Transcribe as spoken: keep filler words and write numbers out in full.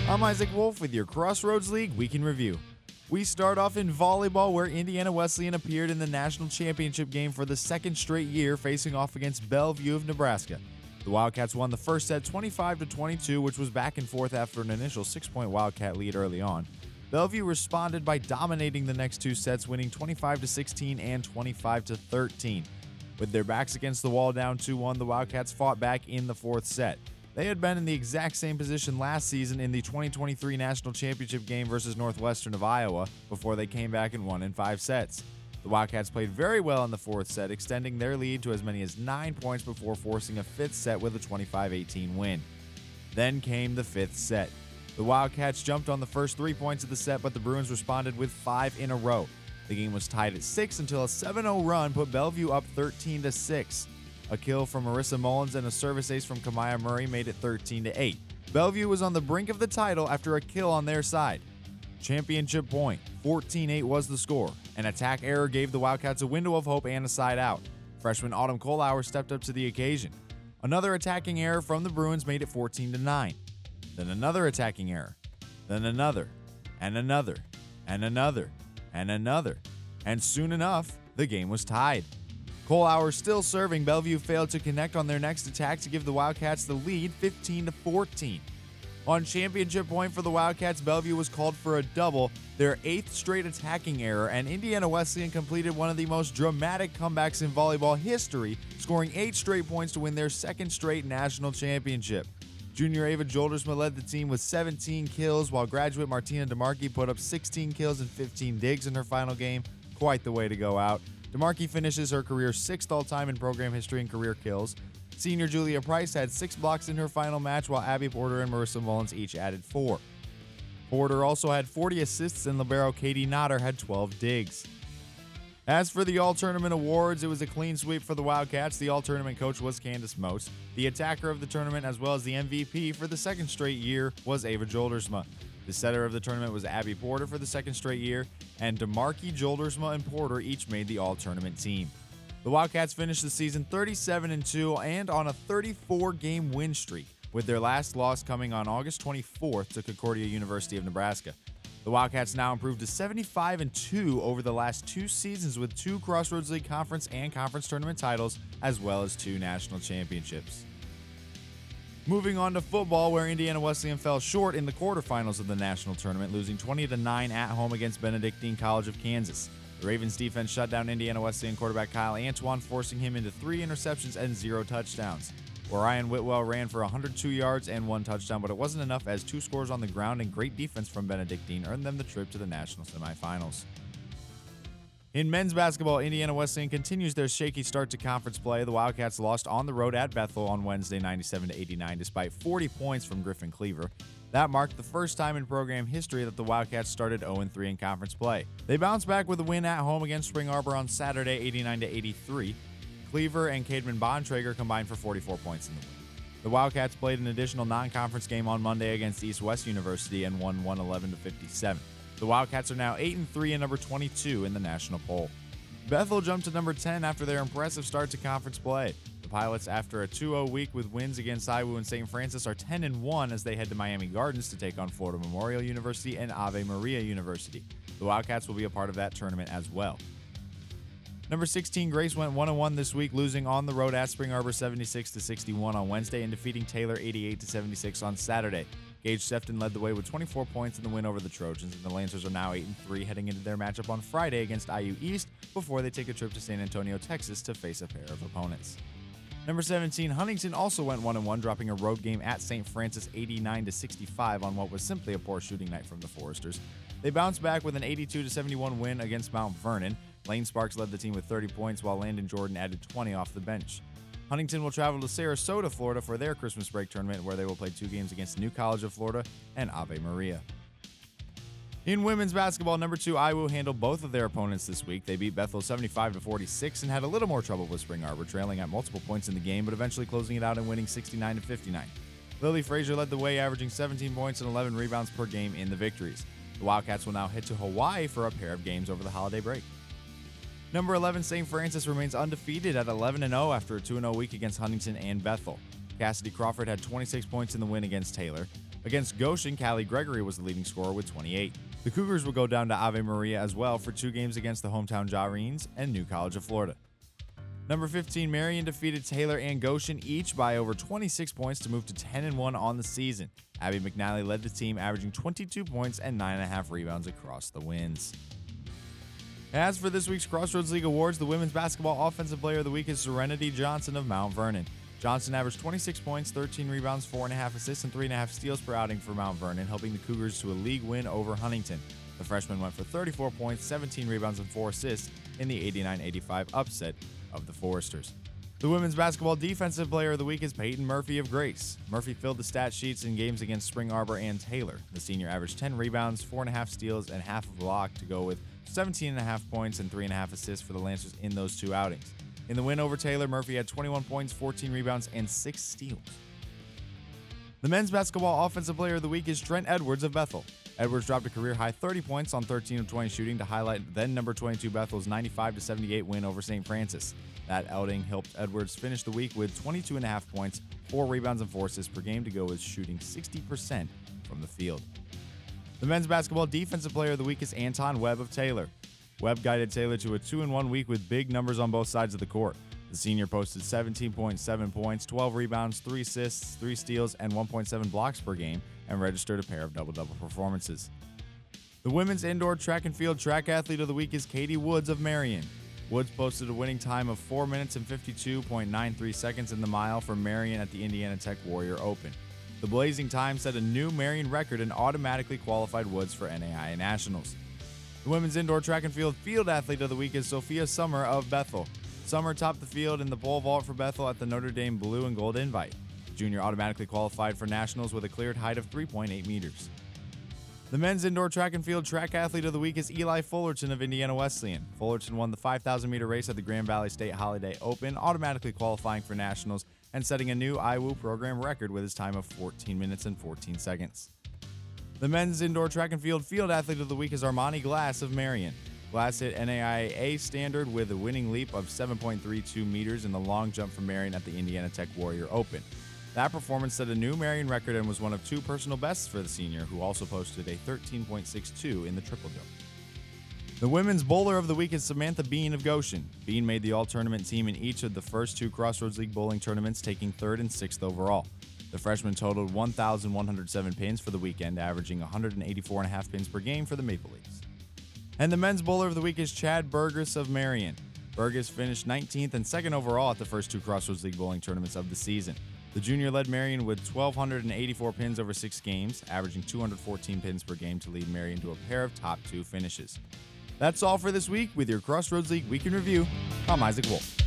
I'm Isaac Wolf with your Crossroads League Week in Review. We start off in volleyball, where Indiana Wesleyan appeared in the national championship game for the second straight year, facing off against Bellevue of Nebraska. The Wildcats won the first set twenty-five to twenty-two, which was back and forth after an initial six-point Wildcat lead early on. Bellevue responded by dominating the next two sets, winning twenty-five to sixteen and twenty-five to thirteen. With their backs against the wall down two one, the Wildcats fought back in the fourth set. They had been in the exact same position last season in the twenty twenty-three National Championship game versus Northwestern of Iowa before they came back and won in five sets. The Wildcats played very well in the fourth set, extending their lead to as many as nine points before forcing a fifth set with a twenty-five eighteen win. Then came the fifth set. The Wildcats jumped on the first three points of the set, but the Bruins responded with five in a row. The game was tied at six until a seven oh run put Bellevue up thirteen to six. A kill from Marissa Mullins and a service ace from Kamaya Murray made it thirteen to eight. Bellevue was on the brink of the title after a kill on their side. Championship point, fourteen eight was the score. An attack error gave the Wildcats a window of hope and a side out. Freshman Autumn Kohlauer stepped up to the occasion. Another attacking error from the Bruins made it fourteen to nine. Then another attacking error. Then another. And another. And another. And another. And soon enough, the game was tied. Kohlauer still serving, Bellevue failed to connect on their next attack to give the Wildcats the lead, fifteen to fourteen. On championship point for the Wildcats, Bellevue was called for a double, their eighth straight attacking error, and Indiana Wesleyan completed one of the most dramatic comebacks in volleyball history, scoring eight straight points to win their second straight national championship. Junior Ava Joldersma led the team with seventeen kills, while graduate Martina DeMarchi put up sixteen kills and fifteen digs in her final game. Quite the way to go out. DeMarchi finishes her career sixth all-time in program history in career kills. Senior Julia Price had six blocks in her final match, while Abby Porter and Marissa Mullins each added four. Porter also had forty assists, and libero Katie Notter had twelve digs. As for the All-Tournament awards, it was a clean sweep for the Wildcats. The All-Tournament coach was Candace Moats. The attacker of the tournament, as well as the M V P for the second straight year, was Ava Joldersma. The setter of the tournament was Abby Porter for the second straight year, and DeMarchi, Joldersma, and Porter each made the All-Tournament team. The Wildcats finished the season thirty-seven and two and on a thirty-four game win streak, with their last loss coming on August twenty-fourth to Concordia University of Nebraska. The Wildcats now improved to seventy-five and two over the last two seasons, with two Crossroads League Conference and Conference Tournament titles, as well as two national championships. Moving on to football, where Indiana Wesleyan fell short in the quarterfinals of the national tournament, losing twenty to nine at home against Benedictine College of Kansas. The Ravens defense shut down Indiana Wesleyan quarterback Kyle Antoine, forcing him into three interceptions and zero touchdowns. Orion Whitwell ran for one hundred two yards and one touchdown, but it wasn't enough, as two scores on the ground and great defense from Benedictine earned them the trip to the national semifinals. In men's basketball, Indiana Wesleyan continues their shaky start to conference play. The Wildcats lost on the road at Bethel on Wednesday, ninety-seven to eighty-nine, despite forty points from Griffin Cleaver. That marked the first time in program history that the Wildcats started oh and three in conference play. They bounced back with a win at home against Spring Arbor on Saturday, eighty-nine to eighty-three. Cleaver and Cademan Bontrager combined for forty-four points in the win. The Wildcats played an additional non-conference game on Monday against East West University and won one eleven to fifty-seven. The Wildcats are now eight and three and number twenty-two in the national poll. Bethel jumped to number ten after their impressive start to conference play. The Pilots, after a two oh week with wins against I W U and Saint Francis, are ten and one as they head to Miami Gardens to take on Florida Memorial University and Ave Maria University. The Wildcats will be a part of that tournament as well. Number sixteen Grace went one and one this week, losing on the road at Spring Arbor seventy-six to sixty-one on Wednesday and defeating Taylor eighty-eight to seventy-six on Saturday. Gage Sefton led the way with twenty-four points in the win over the Trojans, and the Lancers are now eight and three heading into their matchup on Friday against I U East before they take a trip to San Antonio, Texas to face a pair of opponents. Number seventeen Huntington also went one and one, dropping a road game at Saint Francis eighty-nine to sixty-five on what was simply a poor shooting night from the Foresters. They bounced back with an eighty-two to seventy-one win against Mount Vernon. Lane Sparks led the team with thirty points, while Landon Jordan added twenty off the bench. Huntington will travel to Sarasota, Florida for their Christmas break tournament, where they will play two games against New College of Florida and Ave Maria. In women's basketball, number two I W U handled both of their opponents this week. They beat Bethel seventy-five to forty-six and had a little more trouble with Spring Arbor, trailing at multiple points in the game, but eventually closing it out and winning sixty-nine to fifty-nine. Lily Frazier led the way, averaging seventeen points and eleven rebounds per game in the victories. The Wildcats will now head to Hawaii for a pair of games over the holiday break. Number eleven Saint Francis remains undefeated at eleven and oh after a two and oh week against Huntington and Bethel. Cassidy Crawford had twenty-six points in the win against Taylor. Against Goshen, Callie Gregory was the leading scorer with twenty-eight. The Cougars will go down to Ave Maria as well for two games against the hometown Jawreens and New College of Florida. Number fifteen, Marian defeated Taylor and Goshen each by over twenty-six points to move to ten and one on the season. Abby McNally led the team, averaging twenty-two points and nine point five rebounds across the wins. As for this week's Crossroads League Awards, the Women's Basketball Offensive Player of the Week is Serenity Johnson of Mount Vernon. Johnson averaged twenty-six points, thirteen rebounds, four point five assists, and three point five steals per outing for Mount Vernon, helping the Cougars to a league win over Huntington. The freshman went for thirty-four points, seventeen rebounds, and four assists in the eighty-nine eighty-five upset of the Foresters. The Women's Basketball Defensive Player of the Week is Peyton Murphy of Grace. Murphy filled the stat sheets in games against Spring Arbor and Taylor. The senior averaged ten rebounds, four point five steals, and half a block to go with seventeen point five points and three point five assists for the Lancers in those two outings. In the win over Taylor, Murphy had twenty-one points, fourteen rebounds, and six steals. The Men's Basketball Offensive Player of the Week is Trent Edwards of Bethel. Edwards dropped a career-high thirty points on thirteen of twenty shooting to highlight then number twenty-two Bethel's ninety-five to seventy-eight win over Saint Francis. That outing helped Edwards finish the week with twenty-two point five points, four rebounds, and four assists per game to go with shooting sixty percent from the field. The Men's Basketball Defensive Player of the Week is Anton Webb of Taylor. Webb guided Taylor to a two and one week with big numbers on both sides of the court. The senior posted seventeen point seven points, twelve rebounds, three assists, three steals, and one point seven blocks per game, and registered a pair of double-double performances. The Women's Indoor Track and Field Track Athlete of the Week is Katie Woods of Marion. Woods posted a winning time of four minutes and fifty-two point nine three seconds in the mile for Marion at the Indiana Tech Warrior Open. The blazing time set a new Marion record and automatically qualified Woods for N A I A Nationals. The Women's Indoor Track and Field Field Athlete of the Week is Sophia Summer of Bethel. Summer topped the field in the pole vault for Bethel at the Notre Dame Blue and Gold Invite. The junior automatically qualified for Nationals with a cleared height of three point eight meters. The Men's Indoor Track and Field Track Athlete of the Week is Eli Fullerton of Indiana Wesleyan. Fullerton won the five thousand meter race at the Grand Valley State Holiday Open, automatically qualifying for Nationals and setting a new I W O program record with his time of fourteen minutes and fourteen seconds. The Men's Indoor Track and Field Field Athlete of the Week is Armani Glass of Marion. Glass hit N A I A standard with a winning leap of seven point three two meters in the long jump from Marion at the Indiana Tech Warrior Open. That performance set a new Marion record and was one of two personal bests for the senior, who also posted a thirteen point six two in the triple jump. The Women's Bowler of the Week is Samantha Bean of Goshen. Bean made the all-tournament team in each of the first two Crossroads League bowling tournaments, taking third and sixth overall. The freshman totaled one thousand one hundred seven pins for the weekend, averaging one hundred eighty-four point five pins per game for the Maple Leafs. And the Men's Bowler of the Week is Chad Burgess of Marion. Burgess finished nineteenth and second overall at the first two Crossroads League bowling tournaments of the season. The junior led Marion with one thousand two hundred eighty-four pins over six games, averaging two hundred fourteen pins per game to lead Marion to a pair of top two finishes. That's all for this week with your Crossroads League Week in Review. I'm Isaac Wolf.